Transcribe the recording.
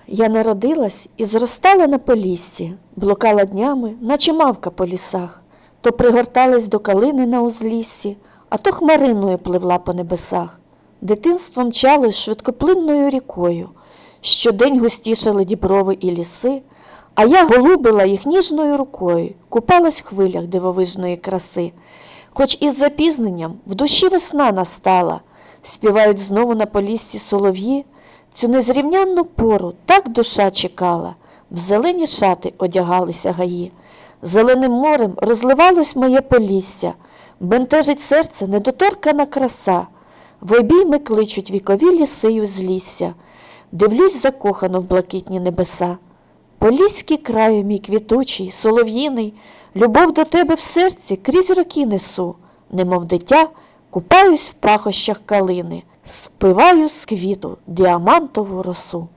Я народилась і зростала на Поліссі, блукала днями, наче мавка по лісах, то пригорталась до калини на узліссі, а то хмариною пливла по небесах. Дитинство мчалось швидкоплинною рікою, щодень густішали діброви і ліси, а я голубила їх ніжною рукою, купалась в хвилях дивовижної краси. Хоч із запізненням в душі весна настала, співають знову на Поліссі солов'ї, цю незрівнянну пору так душа чекала, в зелені шати одягалися гаї. Зеленим морем розливалось моє Полісся, бентежить серце недоторкана краса, в обійми кличуть вікові ліси й узлісся, дивлюсь закохано в блакитні небеса. Поліський краю мій квітучий, солов'їний, любов до тебе в серці крізь роки несу, немов дитя, купаюсь в пахощах калини, спиваю з квіту діамантову росу.